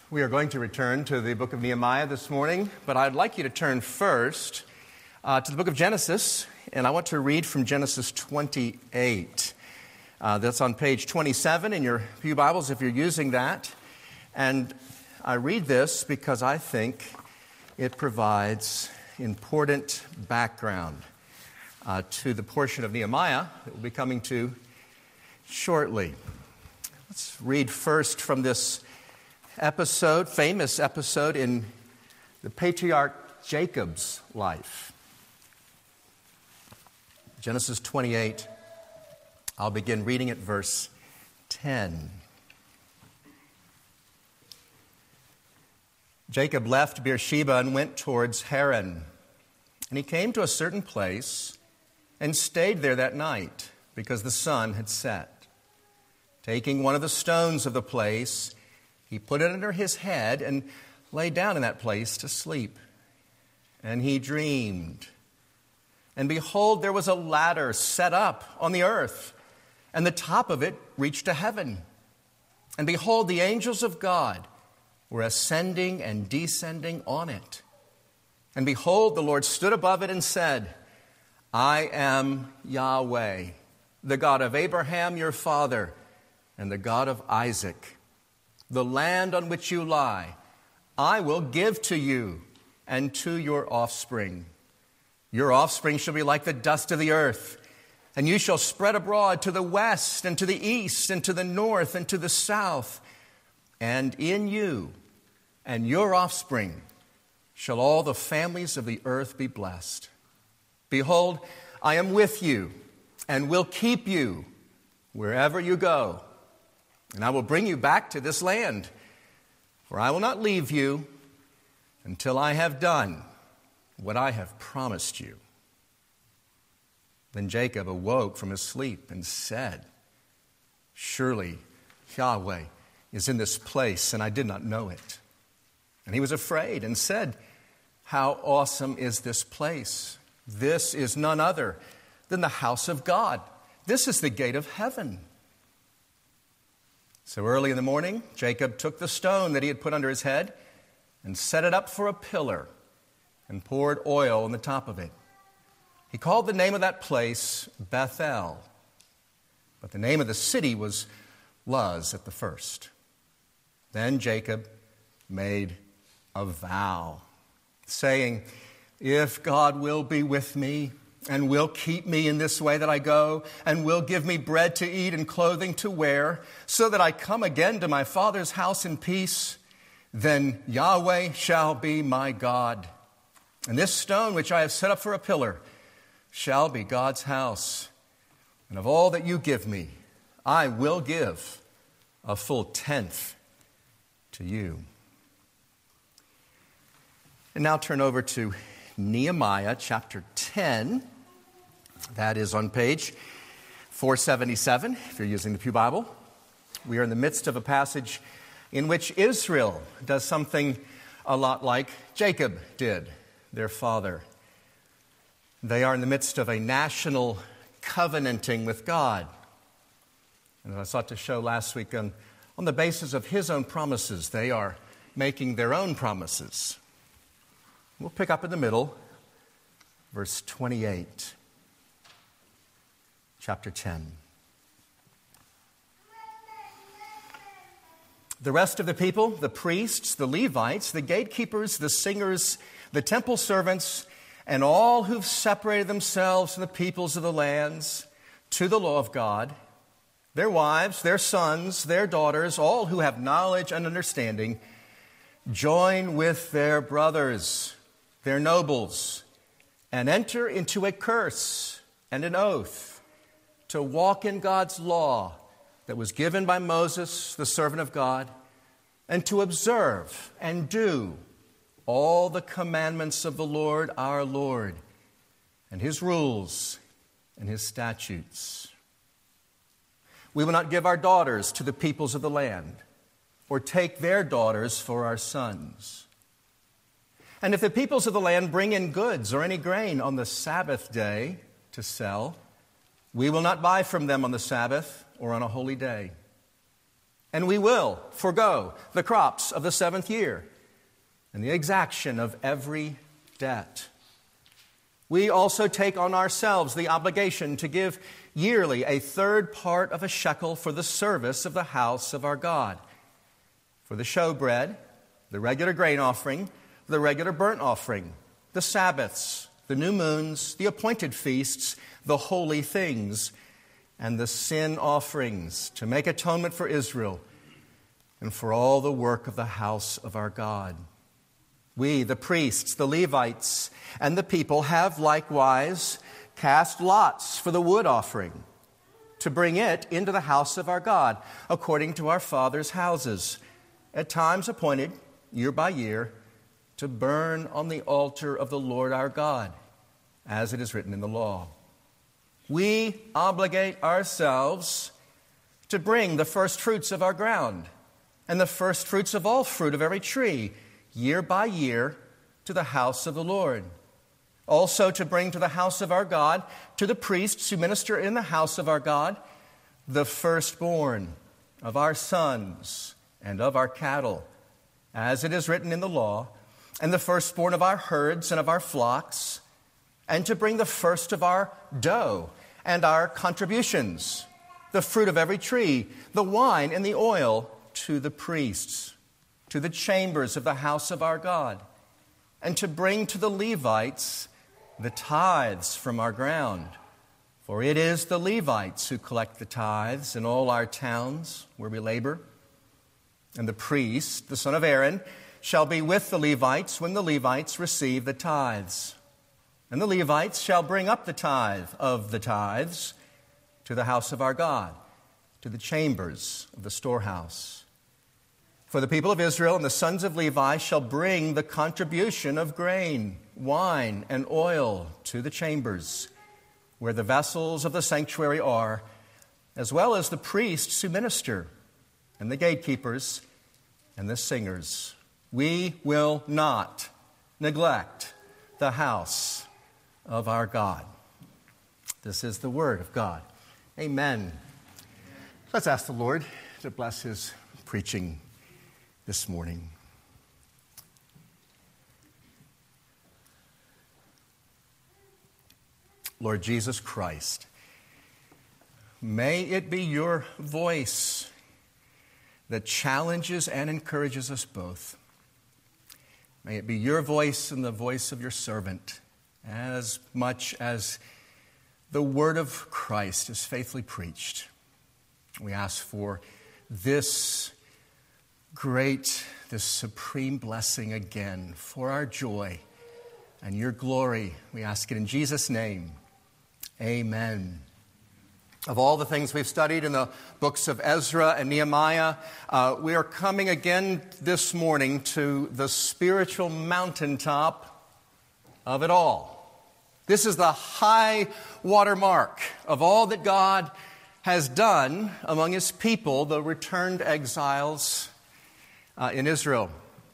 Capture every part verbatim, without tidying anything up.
We are going to return to the book of Nehemiah this morning, but I'd like you to turn first uh, to the book of Genesis, and I want to read from Genesis twenty-eight. Uh, that's on page twenty-seven in your pew Bibles if you're using that. And I read this because I think it provides important background uh, to the portion of Nehemiah that we'll be coming to shortly. Let's read first from this episode, famous episode in the patriarch Jacob's life. Genesis twenty-eight, I'll begin reading at verse ten. Jacob left Beersheba and went towards Haran. And he came to a certain place and stayed there that night because the sun had set. Taking one of the stones of the place, he put it under his head and lay down in that place to sleep. And he dreamed. And behold, there was a ladder set up on the earth, and the top of it reached to heaven. And behold, the angels of God were ascending and descending on it. And behold, the Lord stood above it and said, I am Yahweh, the God of Abraham your father, and the God of Isaac. The land on which you lie, I will give to you and to your offspring. Your offspring shall be like the dust of the earth, and you shall spread abroad to the west and to the east and to the north and to the south. And in you and your offspring shall all the families of the earth be blessed. Behold, I am with you and will keep you wherever you go. And I will bring you back to this land, for I will not leave you until I have done what I have promised you. Then Jacob awoke from his sleep and said, Surely Yahweh is in this place, and I did not know it. And he was afraid and said, How awesome is this place! This is none other than the house of God. This is the gate of heaven. So early in the morning, Jacob took the stone that he had put under his head and set it up for a pillar and poured oil on the top of it. He called the name of that place Bethel, but the name of the city was Luz at the first. Then Jacob made a vow, saying, If God will be with me, and will keep me in this way that I go, and will give me bread to eat and clothing to wear, so that I come again to my father's house in peace, then Yahweh shall be my God. And this stone which I have set up for a pillar shall be God's house. And of all that you give me, I will give a full tenth to you. And now turn over to Nehemiah chapter ten. That is on page four seventy-seven, if you're using the Pew Bible. We are in the midst of a passage in which Israel does something a lot like Jacob did, their father. They are in the midst of a national covenanting with God. And as I sought to show last week, on, on the basis of his own promises, they are making their own promises. We'll pick up in the middle, verse twenty-eight. Chapter ten. The rest of the people, the priests, the Levites, the gatekeepers, the singers, the temple servants, and all who've separated themselves from the peoples of the lands to the law of God, their wives, their sons, their daughters, all who have knowledge and understanding, join with their brothers, their nobles, and enter into a curse and an oath to walk in God's law that was given by Moses, the servant of God, and to observe and do all the commandments of the Lord our Lord, and his rules and his statutes. We will not give our daughters to the peoples of the land, or take their daughters for our sons. And if the peoples of the land bring in goods or any grain on the Sabbath day to sell, we will not buy from them on the Sabbath or on a holy day. and we will forego the crops of the seventh year and the exaction of every debt. We also take on ourselves the obligation to give yearly a third part of a shekel for the service of the house of our God, for the showbread, the regular grain offering, the regular burnt offering, the Sabbaths, the new moons, the appointed feasts, the holy things, and the sin offerings, to make atonement for Israel and for all the work of the house of our God. We, the priests, the Levites, and the people have likewise cast lots for the wood offering, to bring it into the house of our God, according to our fathers' houses, at times appointed, year by year, to burn on the altar of the Lord our God, as it is written in the law. We obligate ourselves to bring the first fruits of our ground and the first fruits of all fruit of every tree, year by year, to the house of the Lord. Also to bring to the house of our God, to the priests who minister in the house of our God, the firstborn of our sons and of our cattle, as it is written in the law, and the firstborn of our herds and of our flocks, and to bring the first of our dough and our contributions, the fruit of every tree, the wine and the oil, to the priests, to the chambers of the house of our God, and to bring to the Levites the tithes from our ground. For it is the Levites who collect the tithes in all our towns where we labor. And the priest, the son of Aaron, shall be with the Levites when the Levites receive the tithes. And the Levites shall bring up the tithe of the tithes to the house of our God, to the chambers of the storehouse. For the people of Israel and the sons of Levi shall bring the contribution of grain, wine, and oil to the chambers, where the vessels of the sanctuary are, as well as the priests who minister, and the gatekeepers, and the singers. We will not neglect the house of our God. This is the word of God. Amen. Let's ask the Lord to bless his preaching this morning. Lord Jesus Christ, may it be your voice that challenges and encourages us both. May it be your voice and the voice of your servant, as much as the word of Christ is faithfully preached. We ask for this great, this supreme blessing again for our joy and your glory. We ask it in Jesus' name. Amen. Of all the things we've studied in the books of Ezra and Nehemiah, uh, we are coming again this morning to the spiritual mountaintop of it all. This is the high water mark of all that God has done among his people, the returned exiles uh, in Israel.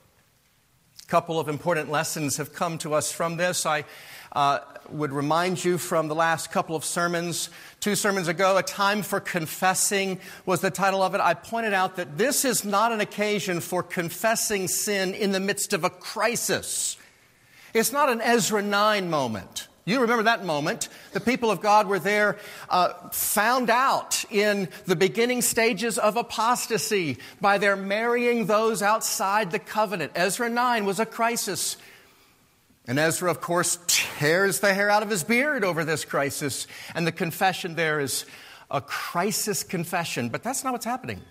A couple of important lessons have come to us from this. I uh, would remind you from the last couple of sermons. Two sermons ago, A Time for Confessing was the title of it. I pointed out that this is not an occasion for confessing sin in the midst of a crisis. It's not an Ezra nine moment. You remember that moment. The people of God were there, uh, found out in the beginning stages of apostasy by their marrying those outside the covenant. Ezra nine was a crisis. And Ezra, of course, tears the hair out of his beard over this crisis. And the confession there is a crisis confession. But that's not what's happening.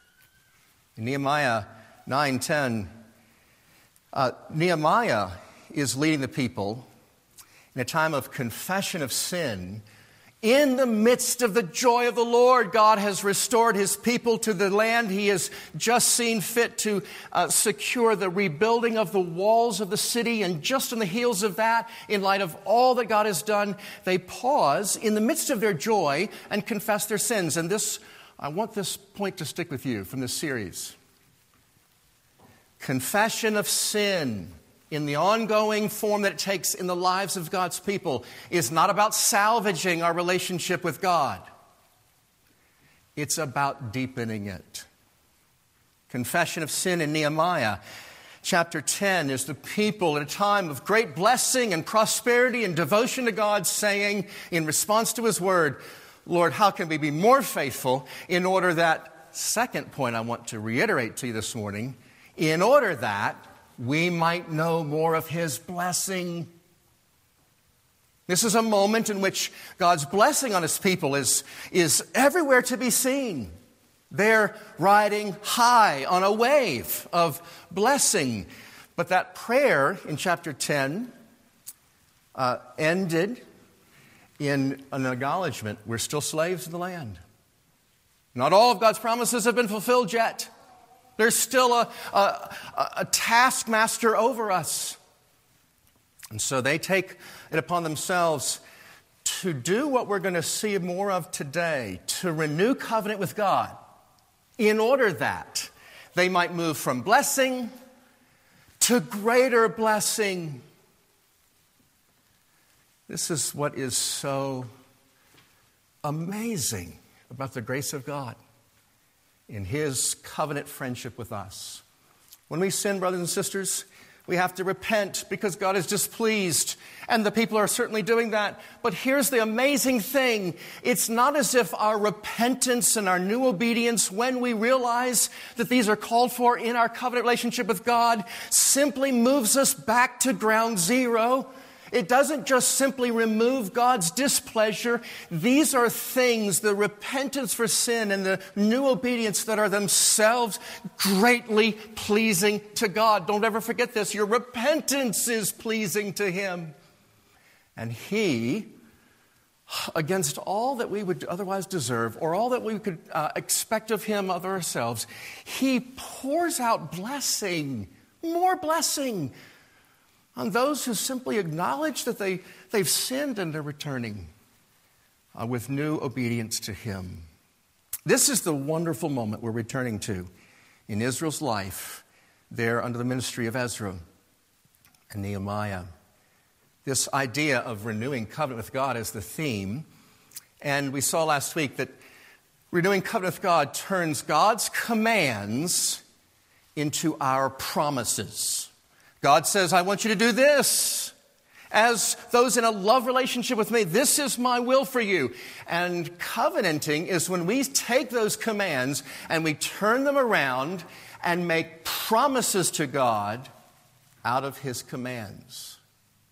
In Nehemiah nine ten, uh, Nehemiah is leading the people in a time of confession of sin. In the midst of the joy of the Lord, God has restored his people to the land. He has just seen fit to uh, secure the rebuilding of the walls of the city. And just on the heels of that, in light of all that God has done, they pause in the midst of their joy and confess their sins. And this, I want this point to stick with you from this series. Confession of sin, in the ongoing form that it takes in the lives of God's people, is not about salvaging our relationship with God. It's about deepening it. confession of sin in Nehemiah. Chapter ten is the people at a time of great blessing and prosperity and devotion to God saying in response to his word, Lord, how can we be more faithful in order that, second point I want to reiterate to you this morning, in order that we might know more of his blessing. This is a moment in which God's blessing on his people is, is everywhere to be seen. They're riding high on a wave of blessing. But that prayer in chapter ten uh, ended in an acknowledgement, we're still slaves of the land. Not all of God's promises have been fulfilled yet. There's still a, a, a taskmaster over us. And so they take it upon themselves to do what we're going to see more of today, to renew covenant with God, in order that they might move from blessing to greater blessing. This is what is so amazing about the grace of God in his covenant friendship with us. When we sin, brothers and sisters, we have to repent because God is displeased, and the people are certainly doing that. But here's the amazing thing. It's not as if our repentance and our new obedience, when we realize that these are called for in our covenant relationship with God, simply moves us back to ground zero. It doesn't just simply remove God's displeasure. These are things, the repentance for sin and the new obedience, that are themselves greatly pleasing to God. Don't ever forget this. Your repentance is pleasing to him. And he, against all that we would otherwise deserve or all that we could uh, expect of him of ourselves, he pours out blessing, more blessing, on those who simply acknowledge that they, they've sinned and are returning uh, with new obedience to him. This is the wonderful moment we're returning to in Israel's life there under the ministry of Ezra and Nehemiah. This idea of renewing covenant with God is the theme. And we saw last week that renewing covenant with God turns God's commands into our promises. God says, I want you to do this. As those in a love relationship with me, this is my will for you. And covenanting is when we take those commands and we turn them around and make promises to God out of his commands.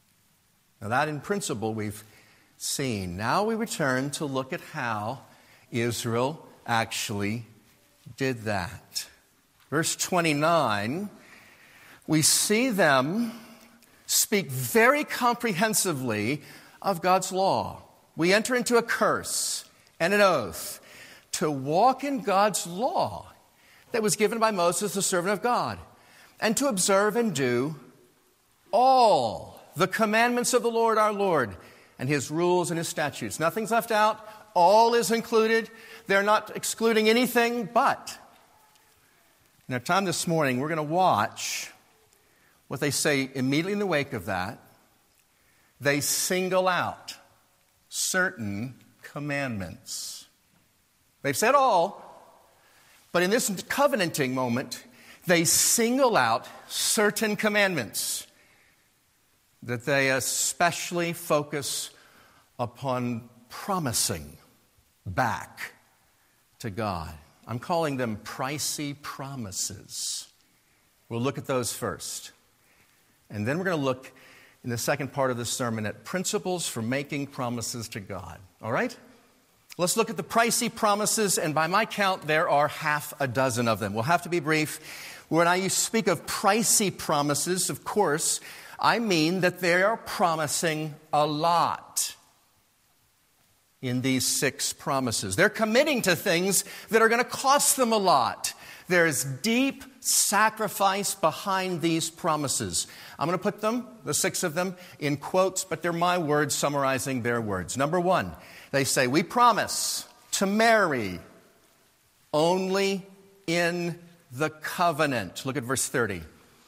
Now that in principle we've seen. Now we return to look at how Israel actually did that. Verse twenty-nine, we see them speak very comprehensively of God's law. We enter into a curse and an oath to walk in God's law that was given by Moses, the servant of God, and to observe and do all the commandments of the Lord our Lord and his rules and his statutes. Nothing's left out. All is included. They're not excluding anything, but in our time this morning, we're going to watch what they say immediately in the wake of that. They single out certain commandments. They've said all, but in this covenanting moment, they single out certain commandments that they especially focus upon promising back to God. I'm calling them pricey promises. We'll look at those first. And then we're going to look in the second part of this sermon at principles for making promises to God. All right? Let's look at the pricey promises, and by my count, there are half a dozen of them. We'll have to be brief. When I speak of pricey promises, of course, I mean that they are promising a lot in these six promises. They're committing to things that are going to cost them a lot. There's deep sacrifice behind these promises. I'm going to put them, the six of them, in quotes, but they're my words summarizing their words. Number one, they say, we promise to marry only in the covenant. Look at verse thirty.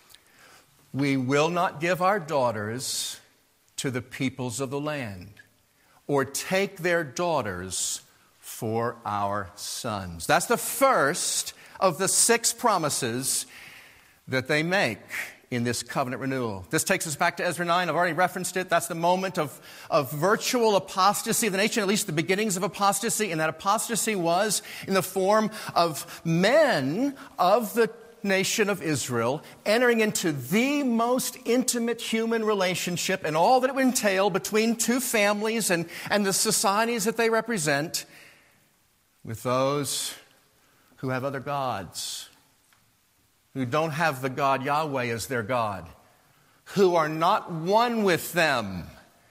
We will not give our daughters to the peoples of the land, or take their daughters for our sons. That's the first of the six promises that they make in this covenant renewal. This takes us back to Ezra nine. I've already referenced it. That's the moment of, of virtual apostasy of the nation, at least the beginnings of apostasy. And that apostasy was in the form of men of the nation of Israel entering into the most intimate human relationship and all that it would entail between two families and, and the societies that they represent with those who have other gods, who don't have the God Yahweh as their God, who are not one with them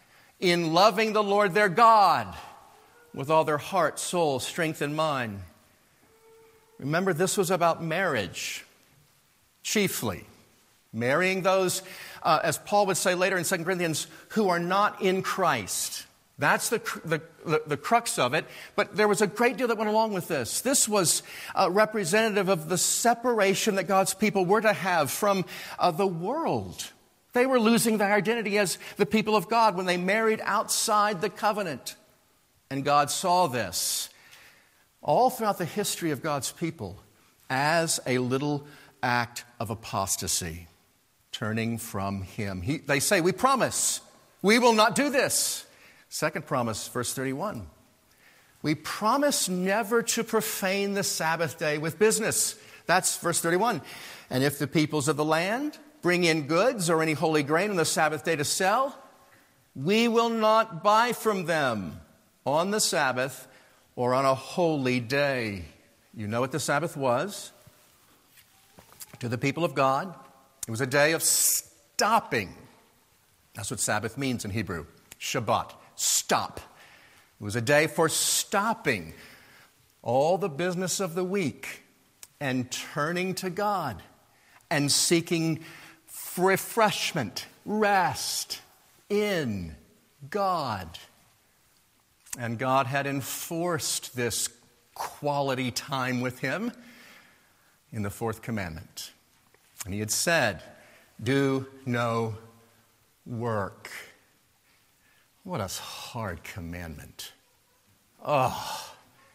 in loving the Lord their God with all their heart, soul, strength, and mind. Remember, this was about marriage, chiefly. Marrying those, uh, as Paul would say later in Second Corinthians, who are not in Christ. That's the, the, the, the crux of it. But there was a great deal that went along with this. This was uh, representative of the separation that God's people were to have from uh, the world. They were losing their identity as the people of God when they married outside the covenant. And God saw this all throughout the history of God's people as a little act of apostasy, turning from Him. He, they say, we promise, we will not do this. Second promise, verse thirty-one. We promise never to profane the Sabbath day with business. That's verse thirty-one. And if the peoples of the land bring in goods or any holy grain on the Sabbath day to sell, we will not buy from them on the Sabbath or on a holy day. You know what the Sabbath was? To the people of God, it was a day of stopping. That's what Sabbath means in Hebrew. Shabbat. Stop. It was a day for stopping all the business of the week and turning to God and seeking refreshment, rest in God. And God had enforced this quality time with Him in the fourth commandment. And He had said, do no work. What a hard commandment. Oh,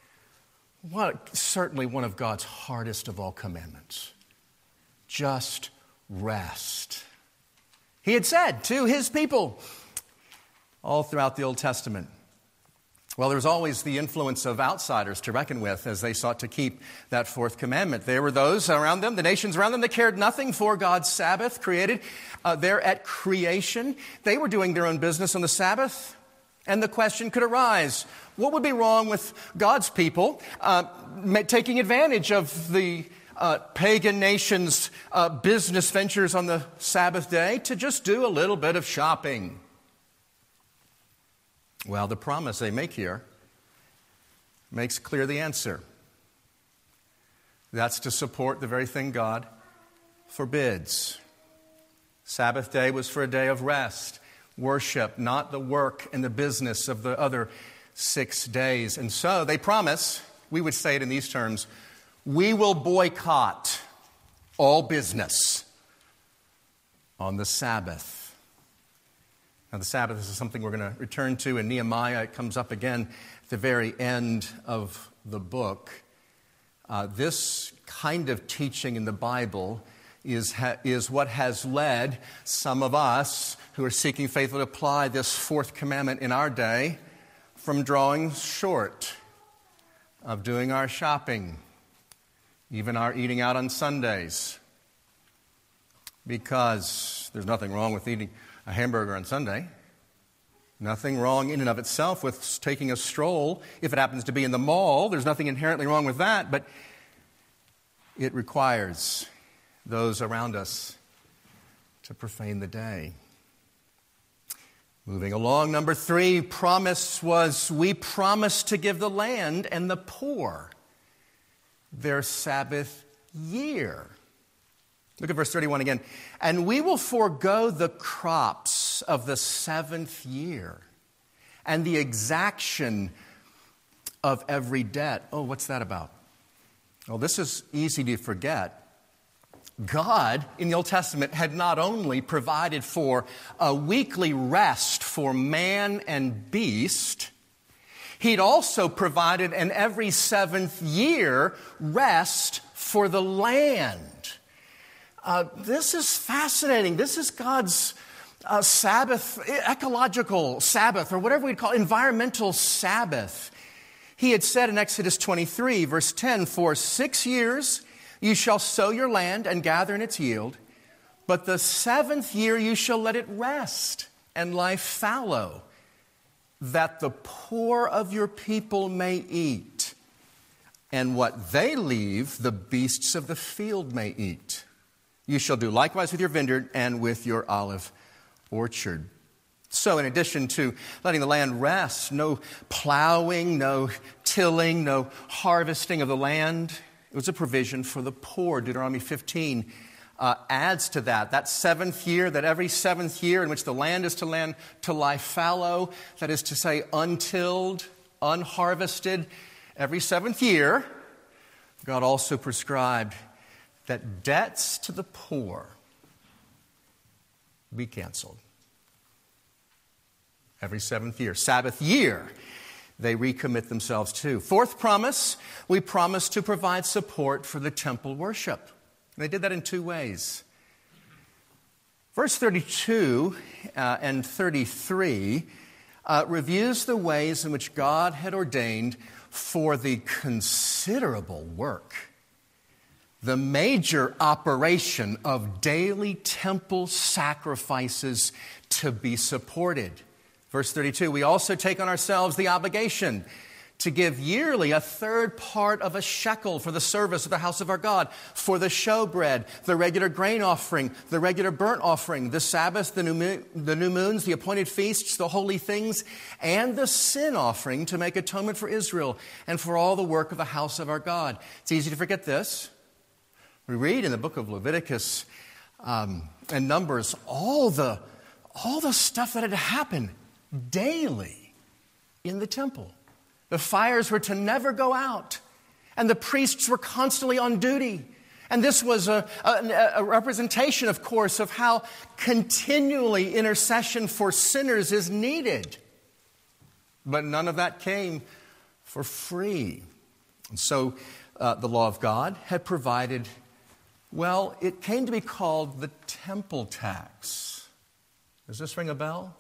what certainly one of God's hardest of all commandments. Just rest. He had said to His people all throughout the Old Testament. Well, there was always the influence of outsiders to reckon with as they sought to keep that fourth commandment. There were those around them, the nations around them, that cared nothing for God's Sabbath created uh, there at creation. They were doing their own business on the Sabbath. And the question could arise, what would be wrong with God's people uh, taking advantage of the uh, pagan nations' uh, business ventures on the Sabbath day to just do a little bit of shopping? Well, the promise they make here makes clear the answer. That's to support the very thing God forbids. Sabbath day was for a day of rest, worship, not the work and the business of the other six days. And so they promise, we would say it in these terms, we will boycott all business on the Sabbath. Now, the Sabbath is something we're going to return to in Nehemiah. It comes up again at the very end of the book. Uh, this kind of teaching in the Bible is, ha- is what has led some of us who are seeking faithfully to apply this fourth commandment in our day from drawing short of doing our shopping, even our eating out on Sundays. Because there's nothing wrong with eating a hamburger on Sunday. Nothing wrong in and of itself with taking a stroll. If it happens to be in the mall, there's nothing inherently wrong with that, but it requires those around us to profane the day. Moving along, number three, promise was we promise to give the land and the poor their Sabbath year. Look at verse thirty-one again. And we will forego the crops of the seventh year and the exaction of every debt. Oh, what's that about? Well, this is easy to forget. God, in the Old Testament, had not only provided for a weekly rest for man and beast, He'd also provided an every seventh year rest for the land. Uh, this is fascinating. This is God's uh, Sabbath, ecological Sabbath, or whatever we'd call it, environmental Sabbath. He had said in Exodus twenty-three, verse ten, "For six years you shall sow your land and gather in its yield, but the seventh year you shall let it rest and lie fallow, that the poor of your people may eat, and what they leave the beasts of the field may eat. You shall do likewise with your vineyard and with your olive orchard." So in addition to letting the land rest, no plowing, no tilling, no harvesting of the land, it was a provision for the poor. Deuteronomy fifteen uh, adds to that. That seventh year, that every seventh year in which the land is to land to lie fallow, that is to say untilled, unharvested, every seventh year, God also prescribed that debts to the poor be canceled. Every seventh year, Sabbath year, they recommit themselves to. Fourth promise, we promise to provide support for the temple worship. And they did that in two ways. Verse thirty-two uh, and thirty-three uh, reviews the ways in which God had ordained for the considerable work, the major operation of daily temple sacrifices to be supported. Verse thirty-two, "We also take on ourselves the obligation to give yearly a third part of a shekel for the service of the house of our God, for the showbread, the regular grain offering, the regular burnt offering, the Sabbath, the new, moon, the new moons, the appointed feasts, the holy things, and the sin offering to make atonement for Israel and for all the work of the house of our God." It's easy to forget this. We read in the book of Leviticus um, and Numbers all the, all the stuff that had to happen daily in the temple. The fires were to never go out, and the priests were constantly on duty. And this was a, a, a representation, of course, of how continually intercession for sinners is needed. But none of that came for free. And so uh, the law of God had provided, well, it came to be called the temple tax. Does this ring a bell?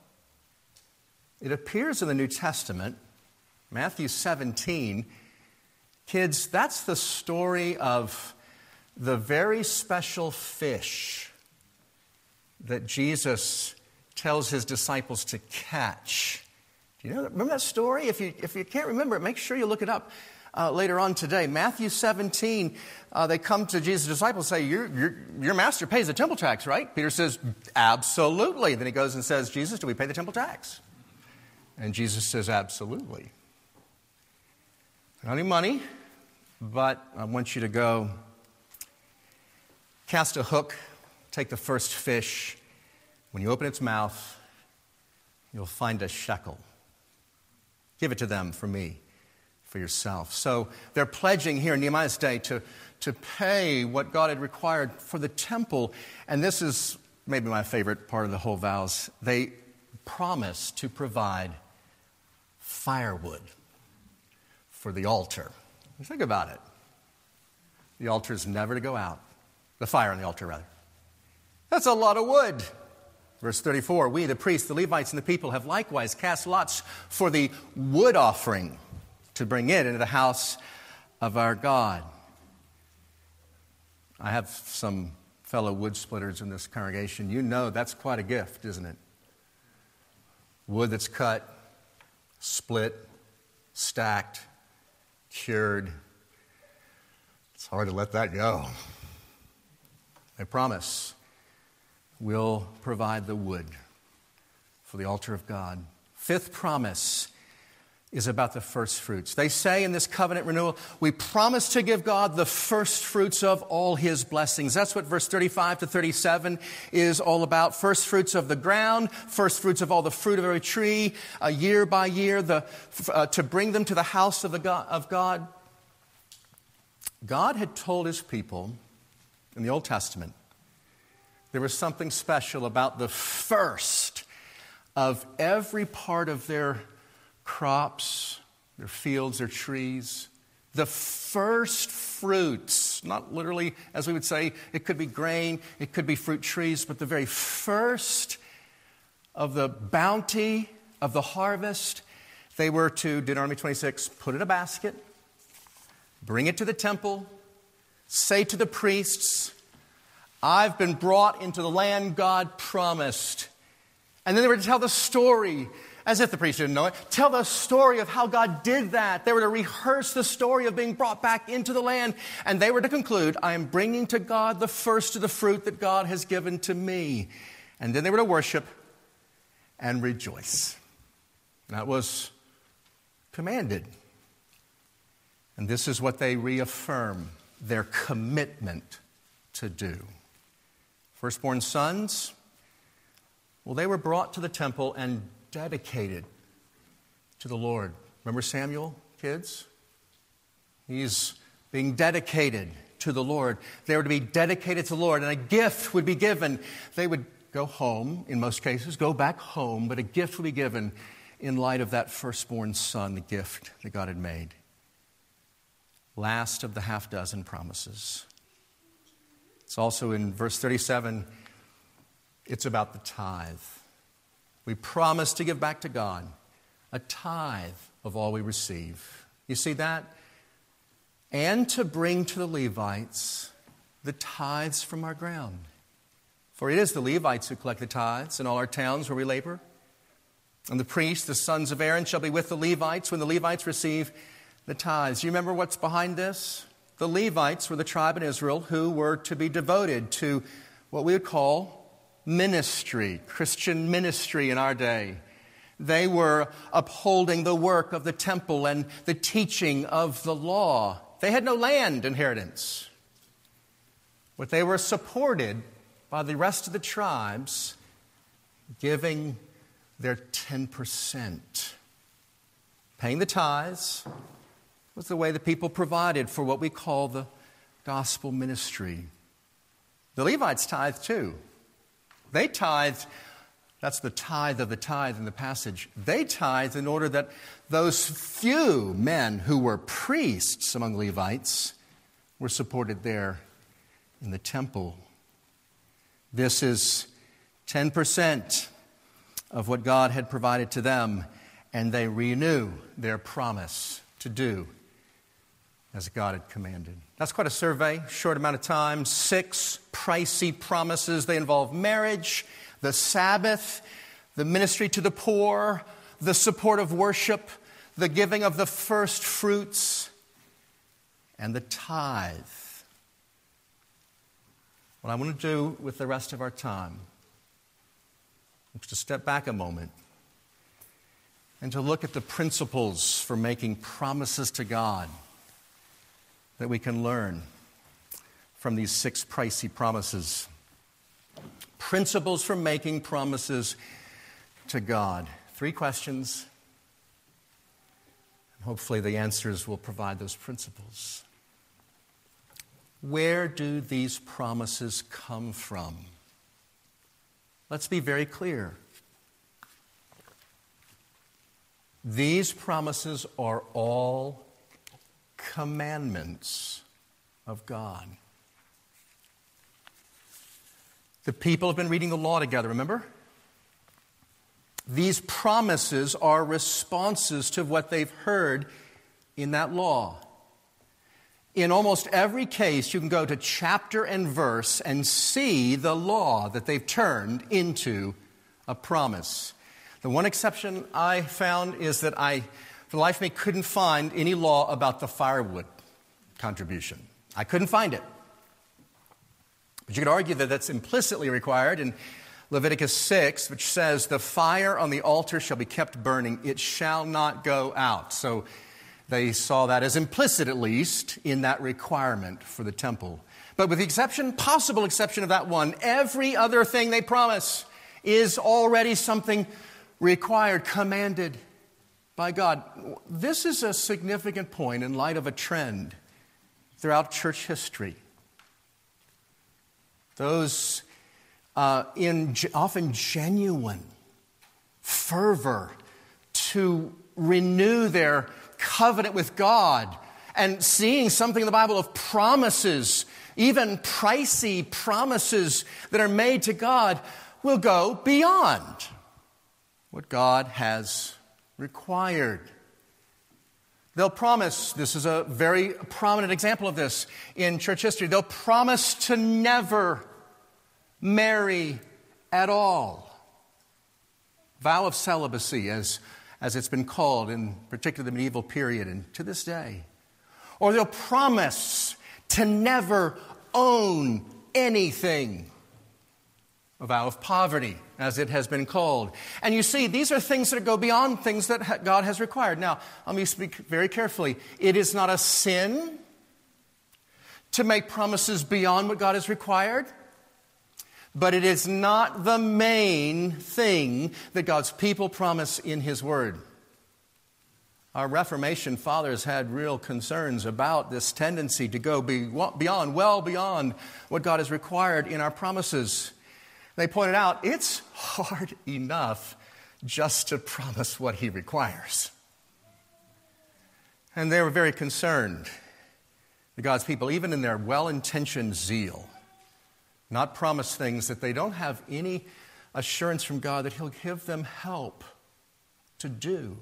It appears in the New Testament, Matthew seventeen. Kids, that's the story of the very special fish that Jesus tells his disciples to catch. Do you know that? Remember that story? If you, if you can't remember it, make sure you look it up uh, later on today. Matthew seventeen, uh, they come to Jesus' disciples and say, your, your, your master pays the temple tax, right? Peter says, absolutely. Then he goes and says, Jesus, do we pay the temple tax? And Jesus says, absolutely. Not any money, but I want you to go cast a hook, take the first fish. When you open its mouth, you'll find a shekel. Give it to them for me, for yourself. So they're pledging here in Nehemiah's day to, to pay what God had required for the temple. And this is maybe my favorite part of the whole vows. They promise to provide firewood for the altar. Think about it. The altar is never to go out. The fire on the altar, rather. That's a lot of wood. Verse thirty-four, "We, the priests, the Levites, and the people have likewise cast lots for the wood offering to bring it into the house of our God." I have some fellow wood splitters in this congregation. You know that's quite a gift, isn't it? Wood that's cut, split, stacked, cured. It's hard to let that go. I promise we'll provide the wood for the altar of God. Fifth promise is about the first fruits. They say in this covenant renewal, we promise to give God the first fruits of all his blessings. That's what verse thirty-five to thirty-seven is all about. First fruits of the ground, first fruits of all the fruit of every tree, uh, year by year, the, uh, to bring them to the house of, the God, of God. God had told his people in the Old Testament there was something special about the first of every part of their crops, their fields, their trees, the first fruits, not literally, as we would say, it could be grain, it could be fruit trees, but the very first of the bounty of the harvest, they were to, Deuteronomy twenty-six, put in a basket, bring it to the temple, say to the priests, I've been brought into the land God promised. And then they were to tell the story, as if the priest didn't know it, tell the story of how God did that. They were to rehearse the story of being brought back into the land. And they were to conclude, I am bringing to God the first of the fruit that God has given to me. And then they were to worship and rejoice. That was commanded. And this is what they reaffirm their commitment to do. Firstborn sons, well, they were brought to the temple and dedicated to the Lord. Remember Samuel, kids? He's being dedicated to the Lord. They were to be dedicated to the Lord, and a gift would be given. They would go home, in most cases, go back home, but a gift would be given in light of that firstborn son, the gift that God had made. Last of the half dozen promises. It's also in verse thirty-seven, it's about the tithe. We promise to give back to God a tithe of all we receive. You see that? And to bring to the Levites the tithes from our ground. For it is the Levites who collect the tithes in all our towns where we labor. And the priests, the sons of Aaron, shall be with the Levites when the Levites receive the tithes. You remember what's behind this? The Levites were the tribe in Israel who were to be devoted to what we would call ministry, Christian ministry in our day. They were upholding the work of the temple and the teaching of the law. They had no land inheritance, but they were supported by the rest of the tribes giving their ten percent. Paying the tithes was the way the people provided for what we call the gospel ministry. The Levites tithed too. They tithed, that's the tithe of the tithe in the passage. They tithed in order that those few men who were priests among Levites were supported there in the temple. This is ten percent of what God had provided to them, and they renew their promise to do as God had commanded. That's quite a survey, short amount of time, six pricey promises. They involve marriage, the Sabbath, the ministry to the poor, the support of worship, the giving of the first fruits, and the tithe. What I want to do with the rest of our time is to step back a moment and to look at the principles for making promises to God that we can learn from these six pricey promises. Principles for making promises to God. Three questions. Hopefully the answers will provide those principles. Where do these promises come from? Let's be very clear. These promises are all commandments of God. The people have been reading the law together, remember? These promises are responses to what they've heard in that law. In almost every case, you can go to chapter and verse and see the law that they've turned into a promise. The one exception I found is that I, for the life of me, couldn't find any law about the firewood contribution. I couldn't find it. But you could argue that that's implicitly required in Leviticus six, which says, the fire on the altar shall be kept burning. It shall not go out. So they saw that as implicit, at least, in that requirement for the temple. But with the exception, possible exception of that one, every other thing they promise is already something required, commanded by God. This is a significant point in light of a trend throughout church history. Those uh, in often genuine fervor to renew their covenant with God and seeing something in the Bible of promises, even pricey promises that are made to God, will go beyond what God has required. They'll promise, this is a very prominent example of this in church history, they'll promise to never marry at all. Vow of celibacy, as, as it's been called in particularly the medieval period and to this day. Or they'll promise to never own anything. A vow of poverty, as it has been called. And you see, these are things that go beyond things that God has required. Now, let me speak very carefully. It is not a sin to make promises beyond what God has required, but it is not the main thing that God's people promise in His Word. Our Reformation fathers had real concerns about this tendency to go beyond, well beyond what God has required in our promises. They pointed out it's hard enough just to promise what He requires. And they were very concerned that God's people, even in their well-intentioned zeal, not promise things that they don't have any assurance from God that He'll give them help to do.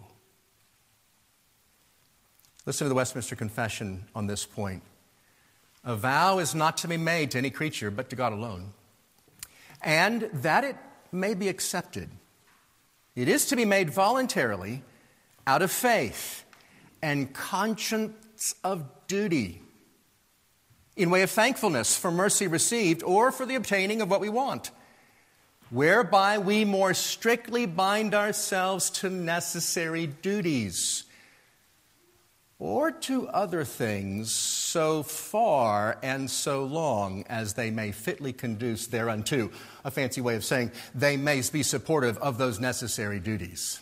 Listen to the Westminster Confession on this point. A vow is not to be made to any creature but to God alone, and that it may be accepted. It is to be made voluntarily out of faith and conscience of duty, in way of thankfulness for mercy received or for the obtaining of what we want, whereby we more strictly bind ourselves to necessary duties or to other things so far and so long as they may fitly conduce thereunto. A fancy way of saying they may be supportive of those necessary duties.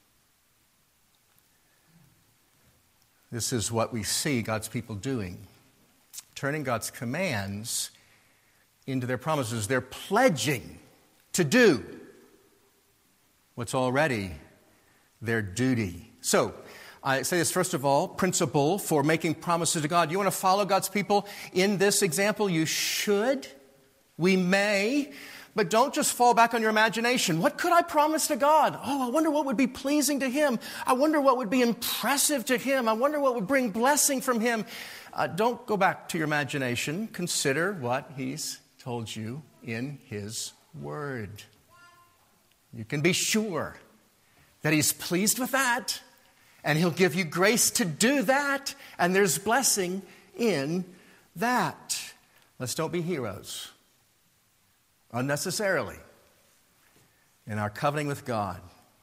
This is what we see God's people doing, turning God's commands into their promises. They're pledging to do what's already their duty. So, I say this first of all, principle for making promises to God. You want to follow God's people in this example? You should. We may. But don't just fall back on your imagination. What could I promise to God? Oh, I wonder what would be pleasing to Him. I wonder what would be impressive to Him. I wonder what would bring blessing from Him. Uh, don't go back to your imagination. Consider what He's told you in His Word. You can be sure that He's pleased with that. And He'll give you grace to do that. And there's blessing in that. Let's don't be heroes unnecessarily in our covenanting with God.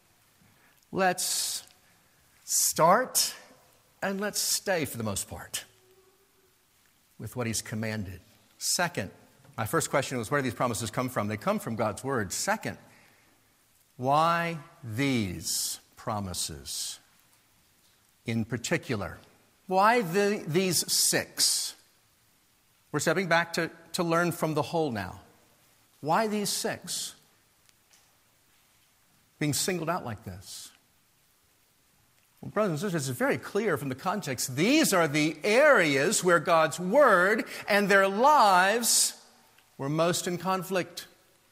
Let's start and let's stay, for the most part, with what He's commanded. Second, my first question was, where do these promises come from? They come from God's Word. Second, why these promises? In particular, why the, these six? We're stepping back to, to learn from the whole now. Why these six? Being singled out like this. Well, brothers and sisters, it's very clear from the context. These are the areas where God's Word and their lives were most in conflict.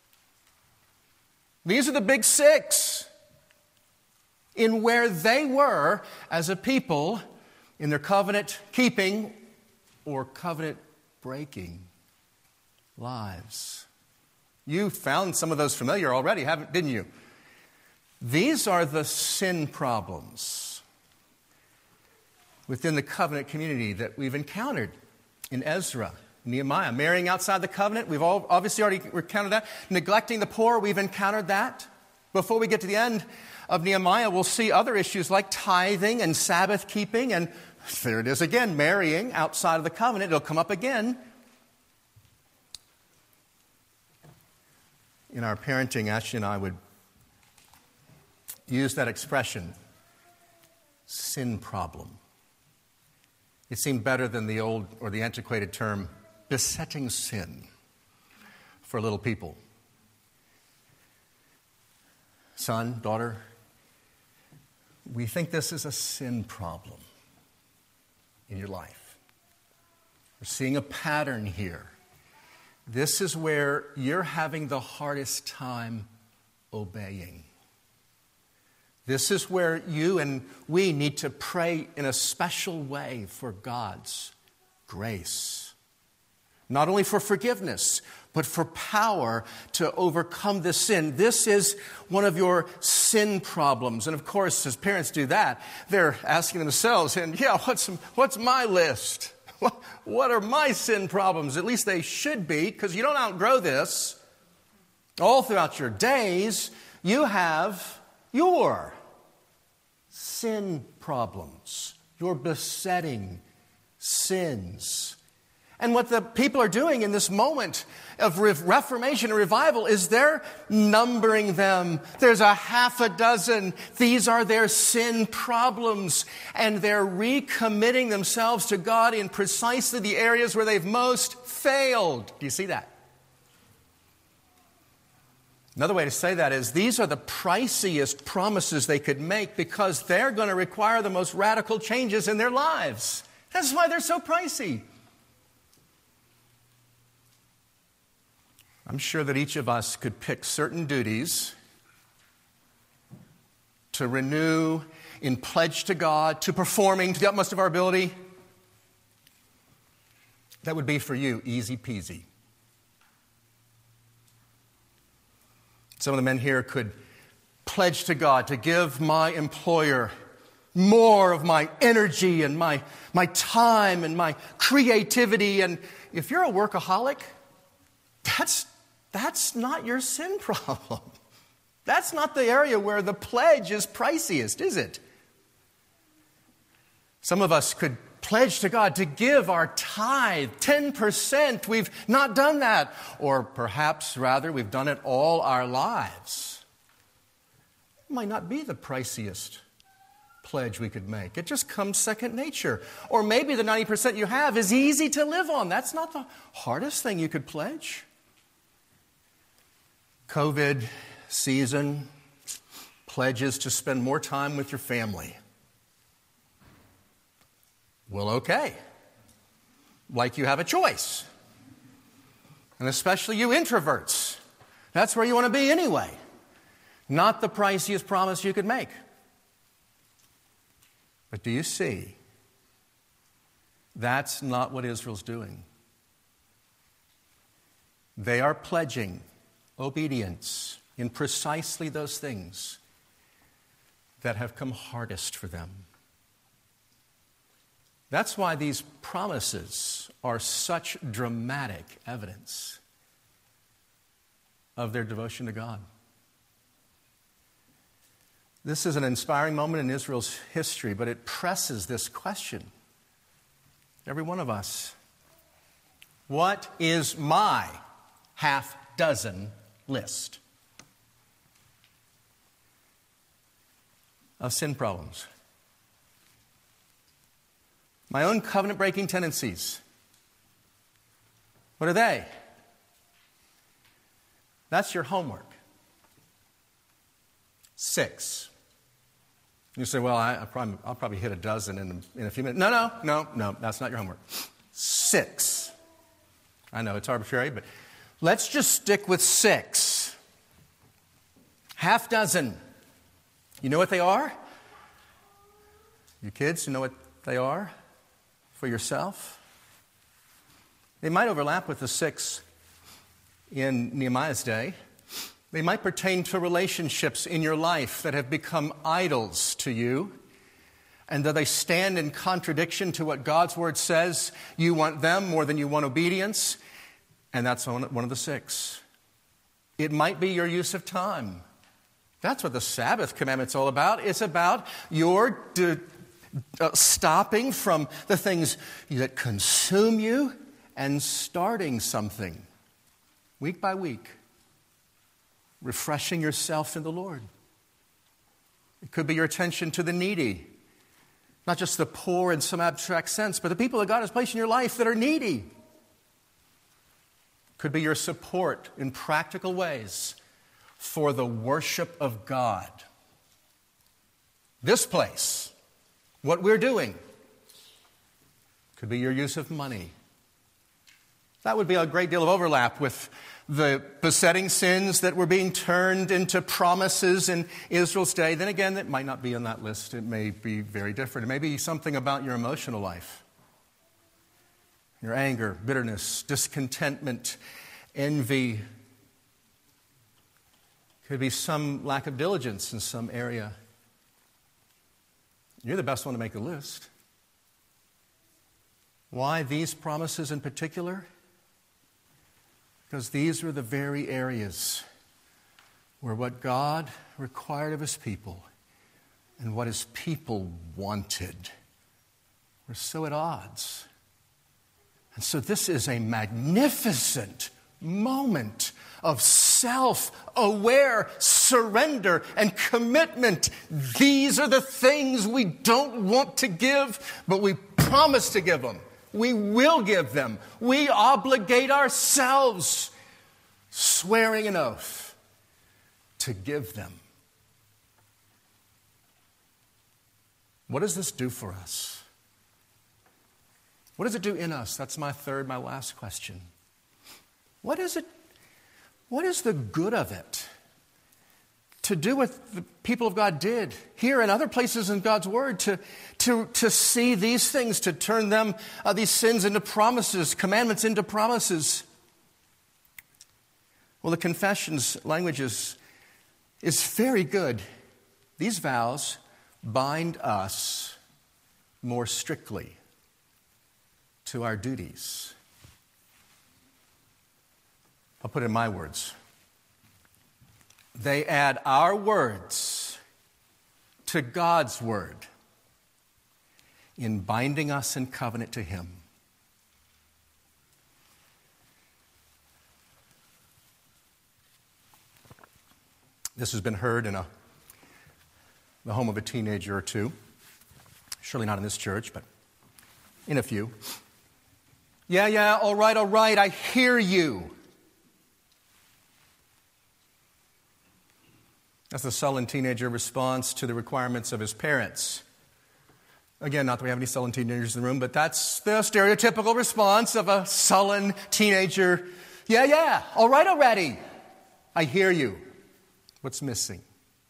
These are the big six. In where they were as a people in their covenant keeping or covenant breaking lives. You found some of those familiar already, haven't, didn't you? These are the sin problems within the covenant community that we've encountered in Ezra, Nehemiah. Marrying outside the covenant, we've all obviously already encountered that. Neglecting the poor, we've encountered that. Before we get to the end of Nehemiah, we'll see other issues like tithing and Sabbath keeping. And there it is again, marrying outside of the covenant. It'll come up again. In our parenting, Ashley and I would use that expression, sin problem. It seemed better than the old or the antiquated term, besetting sin, for little people. Son, daughter, we think this is a sin problem in your life. We're seeing a pattern here. This is where you're having the hardest time obeying. This is where you and we need to pray in a special way for God's grace. Not only for forgiveness, but for power to overcome this sin. This is one of your sin problems. And of course, as parents do that, they're asking themselves, and yeah, what's, what's my list? What are my sin problems? At least they should be, because you don't outgrow this. All throughout your days, you have your sin problems, your besetting sins. And what the people are doing in this moment of reformation and revival is they're numbering them. There's a half a dozen. These are their sin problems. And they're recommitting themselves to God in precisely the areas where they've most failed. Do you see that? Another way to say that is these are the priciest promises they could make because they're going to require the most radical changes in their lives. That's why they're so pricey. I'm sure that each of us could pick certain duties to renew in pledge to God, to performing to the utmost of our ability. That would be for you easy peasy. Some of the men here could pledge to God to give my employer more of my energy and my, my time and my creativity. And if you're a workaholic, that's That's not your sin problem. That's not the area where the pledge is priciest, is it? Some of us could pledge to God to give our tithe, ten percent. We've not done that. Or perhaps, rather, we've done it all our lives. It might not be the priciest pledge we could make. It just comes second nature. Or maybe the ninety percent you have is easy to live on. That's not the hardest thing you could pledge. COVID season, pledges to spend more time with your family. Well, okay. Like you have a choice. And especially you introverts. That's where you want to be anyway. Not the priciest promise you could make. But do you see? That's not what Israel's doing. They are pledging obedience in precisely those things that have come hardest for them. That's why these promises are such dramatic evidence of their devotion to God. This is an inspiring moment in Israel's history, but it presses this question. Every one of us. What is my half dozen list of sin problems? My own covenant-breaking tendencies. What are they? That's your homework. Six. You say, well, I, I probably, I'll probably hit a dozen in a, in a few minutes. No, no, no, no, that's not your homework. Six. I know it's arbitrary, but let's just stick with six. Half dozen. You know what they are? You kids, you know what they are for yourself? They might overlap with the six in Nehemiah's day. They might pertain to relationships in your life that have become idols to you, and that they stand in contradiction to what God's Word says. You want them more than you want obedience, and that's one of the six. It might be your use of time. That's what the Sabbath commandment's all about. It's about your de- uh, stopping from the things that consume you and starting something week by week. Refreshing yourself in the Lord. It could be your attention to the needy. Not just the poor in some abstract sense, but the people that God has placed in your life that are needy. It could be your support in practical ways for the worship of God. This place, what we're doing, Could be your use of money. That would be a great deal of overlap with the besetting sins that were being turned into promises in Israel's day. Then again, it might not be on that list. It may be very different. It may be something about your emotional life. Your anger, bitterness, discontentment, envy. Could be some lack of diligence in some area. You're the best one to make the list. Why these promises in particular? Because these were the very areas where what God required of His people and what His people wanted were so at odds. And so this is a magnificent moment of self-aware surrender and commitment. These are the things we don't want to give, but we promise to give them. We will give them. We obligate ourselves, swearing an oath to give them. What does this do for us? What does it do in us? That's my third, my last question. What is it? What is the good of it? To do what the people of God did here and other places in God's Word, to, to, to see these things, to turn them, uh, these sins into promises, commandments into promises. Well, the confession's language is, is very good. These vows bind us more strictly to our duties. I'll put it in my words. They add our words to God's word in binding us in covenant to Him. This has been heard in a, the home of a teenager or two. Surely not in this church, but in a few. Yeah, yeah, all right, all right, I hear you. That's the sullen teenager response to the requirements of his parents. Again, not that we have any sullen teenagers in the room, but that's the stereotypical response of a sullen teenager. Yeah, yeah, all right already. I hear you. What's missing?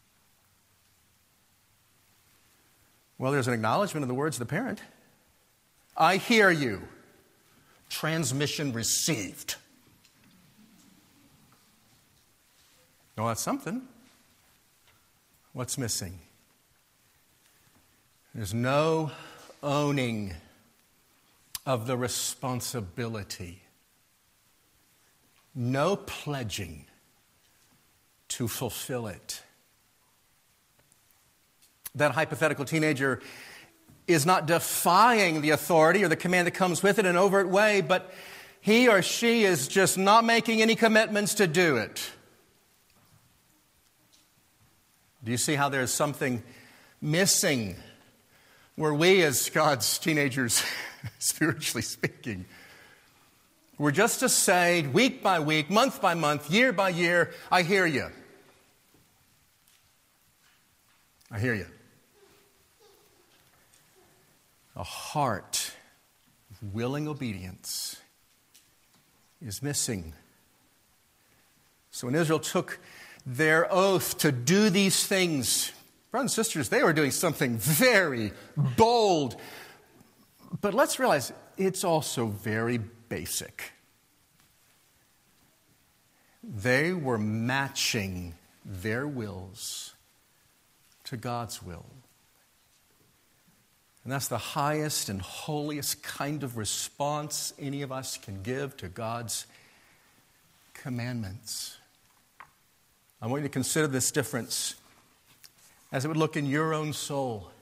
Well, there's an acknowledgement of the words of the parent. I hear you. Transmission received. Well, that's something. What's missing? There's no owning of the responsibility. No pledging to fulfill it. That hypothetical teenager is not defying the authority or the command that comes with it in an overt way, but he or she is just not making any commitments to do it. Do you see how there's something missing where we as God's teenagers, spiritually speaking, we're just to say week by week, month by month, year by year, I hear you. I hear you. A heart of willing obedience is missing. So when Israel took their oath to do these things, brothers and sisters, they were doing something very bold. But let's realize it's also very basic. They were matching their wills to God's will. And that's the highest and holiest kind of response any of us can give to God's commandments. I want you to consider this difference as it would look in your own soul.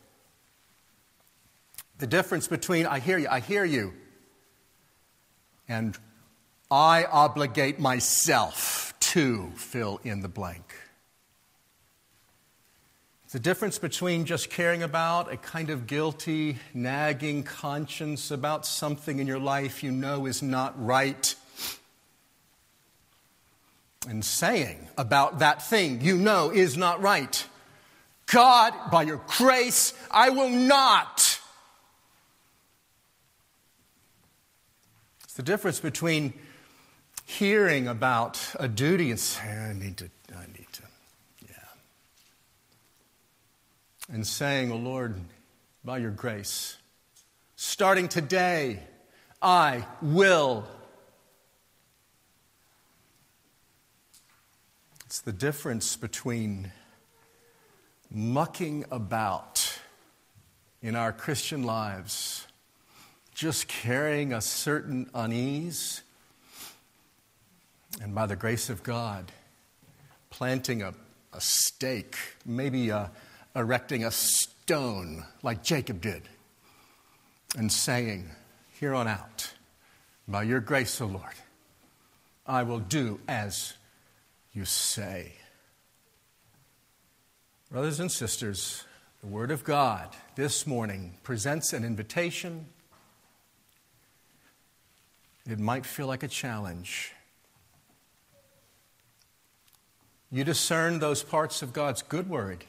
The difference between I hear you, I hear you, and I obligate myself to fill in the blank. The difference between just caring about a kind of guilty, nagging conscience about something in your life you know is not right, and saying about that thing you know is not right, God, by your grace, I will not. the difference between hearing about a duty and saying, I need to, I need to, yeah. And saying, oh Lord, by your grace, starting today, I will. It's the difference between mucking about in our Christian lives, just carrying a certain unease, and by the grace of God, planting a, a stake, maybe uh, erecting a stone like Jacob did, and saying, here on out, by your grace, O Lord, I will do as you say. Brothers and sisters, the Word of God this morning presents an invitation. It might feel like a challenge. You discern those parts of God's good Word,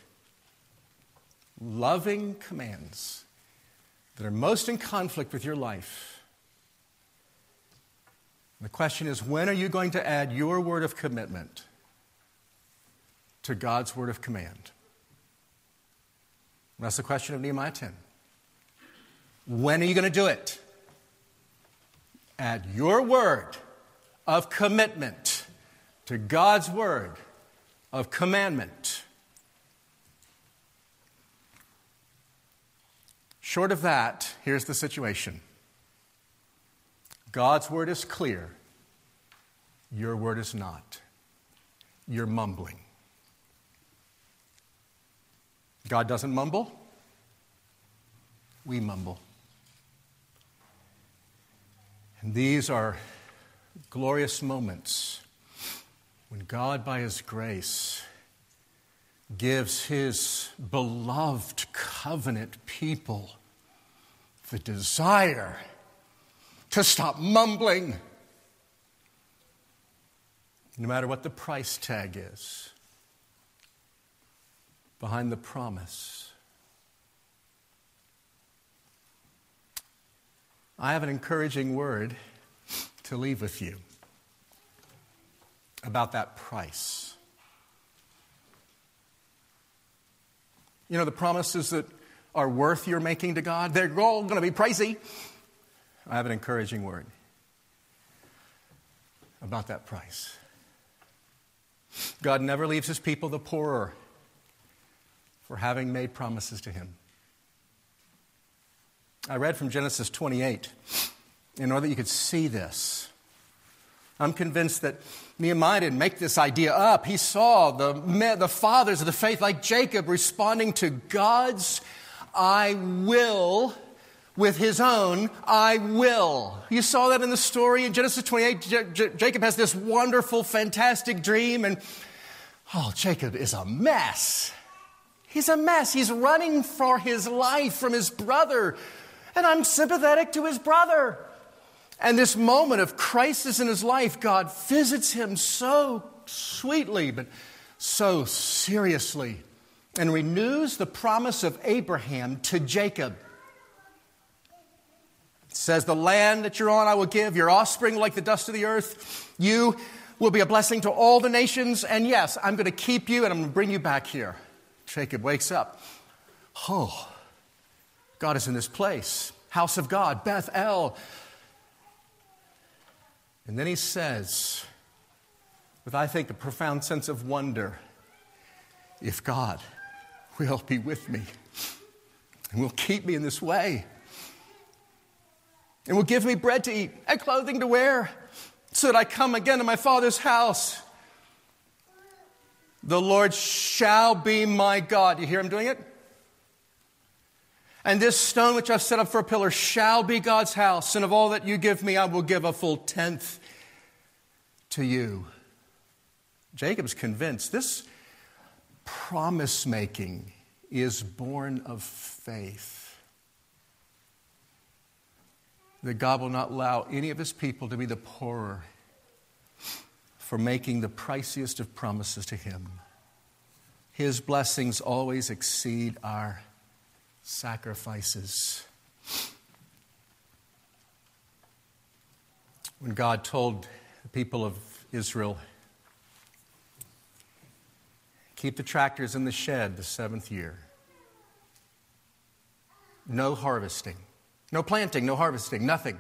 loving commands that are most in conflict with your life. The question is, when are you going to add your word of commitment to God's word of command? That's the question of Nehemiah ten. When are you going to do it? Add your word of commitment to God's word of commandment. Short of that, here's the situation. God's word is clear. Your word is not. You're mumbling. God doesn't mumble. We mumble. And these are glorious moments when God, by His grace, gives His beloved covenant people the desire to stop mumbling, no matter what the price tag is behind the promise. I have an encouraging word to leave with you about that price. You know, the promises that are worth your making to God, they're all going to be pricey. I have an encouraging word about that price. God never leaves His people the poorer for having made promises to Him. I read from Genesis twenty-eight in order that you could see this. I'm convinced that Nehemiah didn't make this idea up. He saw the, the fathers of the faith like Jacob responding to God's I will with his own I will. You saw that in the story in Genesis twenty-eight. J- J- Jacob has this wonderful, fantastic dream, and oh, Jacob is a mess. He's a mess. He's running for his life from his brother, and I'm sympathetic to his brother. And this moment of crisis in his life, God visits him so sweetly, but so seriously, and renews the promise of Abraham to Jacob. It says, the land that you're on I will give, your offspring like the dust of the earth. You will be a blessing to all the nations, and yes, I'm going to keep you and I'm going to bring you back here. Jacob wakes up. Oh, God is in this place. House of God, Bethel. And then he says, with I think a profound sense of wonder, if God will be with me and will keep me in this way and will give me bread to eat and clothing to wear so that I come again to my Father's house, the Lord shall be my God. You hear him doing it? And this stone which I've set up for a pillar shall be God's house, and of all that you give me I will give a full tenth to you. Jacob's convinced this promise making is born of faith. That God will not allow any of his people to be the poorer for making the priciest of promises to him. His blessings always exceed our sacrifices. When God told the people of Israel, keep the tractors in the shed the seventh year. No harvesting. No planting, no harvesting, nothing.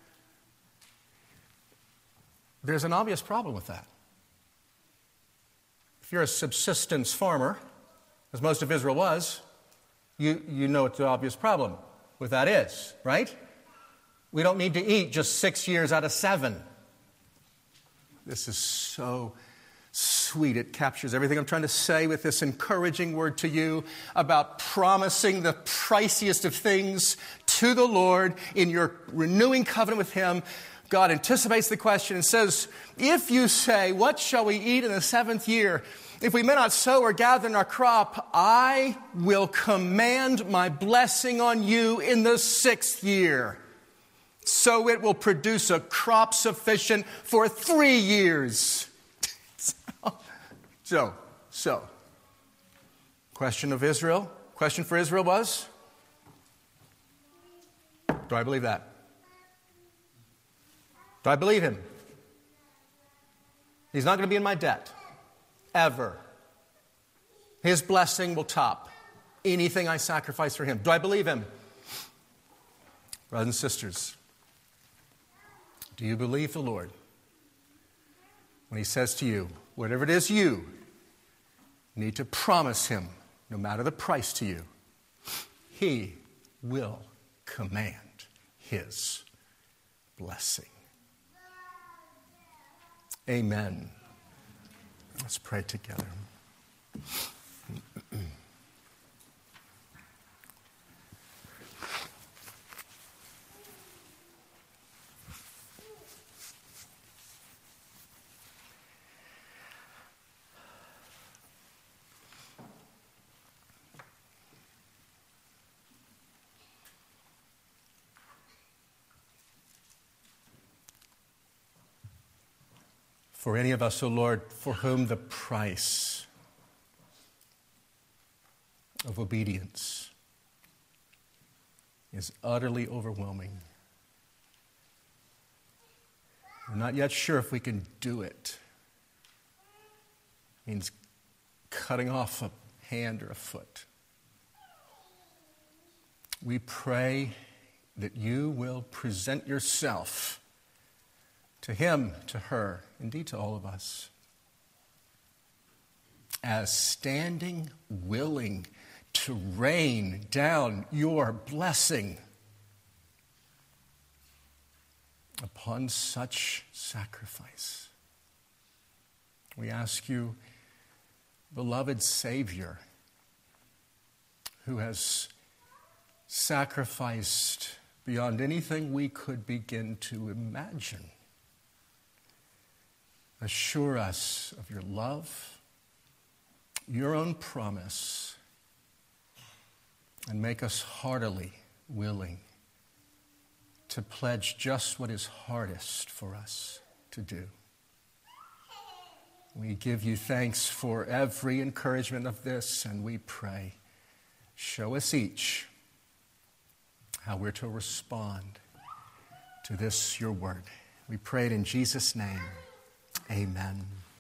There's an obvious problem with that. If you're a subsistence farmer, as most of Israel was, you, you know what the obvious problem with that is, right? We don't need to eat just six years out of seven. This is so sweet. It captures everything I'm trying to say with this encouraging word to you about promising the priciest of things to the Lord in your renewing covenant with Him. God anticipates the question and says, if you say, what shall we eat in the seventh year? If we may not sow or gather in our crop, I will command my blessing on you in the sixth year. So it will produce a crop sufficient for three years. so, so, question of Israel, question for Israel was, do I believe that? Do I believe Him? He's not going to be in my debt, ever. His blessing will top anything I sacrifice for Him. Do I believe Him? Brothers and sisters, do you believe the Lord when He says to you, whatever it is you need to promise Him, no matter the price to you, He will command His blessing. Amen. Let's pray together. For any of us, O Lord, for whom the price of obedience is utterly overwhelming. We're not yet sure if we can do it. It means cutting off a hand or a foot. We pray that you will present yourself to him, to her, indeed to all of us, as standing willing to rain down your blessing upon such sacrifice. We ask you, beloved Savior, who has sacrificed beyond anything we could begin to imagine, assure us of your love, your own promise, and make us heartily willing to pledge just what is hardest for us to do. We give you thanks for every encouragement of this, and we pray, show us each how we're to respond to this, your word. We pray it in Jesus' name. Amen.